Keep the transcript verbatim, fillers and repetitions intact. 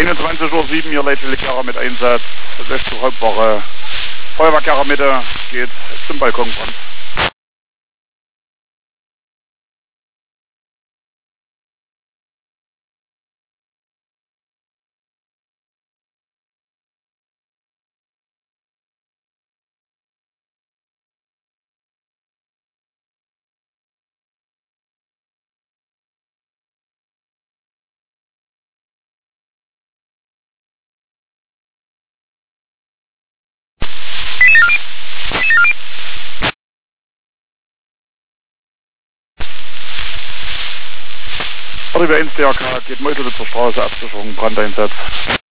einundzwanzig Uhr sieben hier Leitwilligera mit Einsatz. Das ist zur Hauptwache. Feuerwerkera Mitte geht zum Balkonbrand. Arriva eins D R K geht Meuselwitzer Straße, Absicherung, Brandeinsatz.